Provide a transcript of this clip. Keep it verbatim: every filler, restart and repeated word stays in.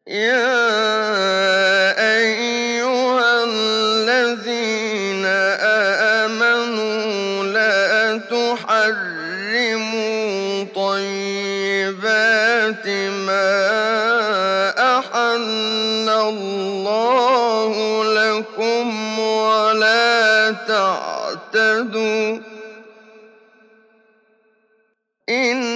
يَا أَيُّهَا الَّذِينَ آمَنُوا لَا تُحَرِّمُوا طَيِّبَاتِ مَا أَحَلَّ اللَّهُ لَكُمْ وَلَا تَعْتَدُوا ۚ إِنَّ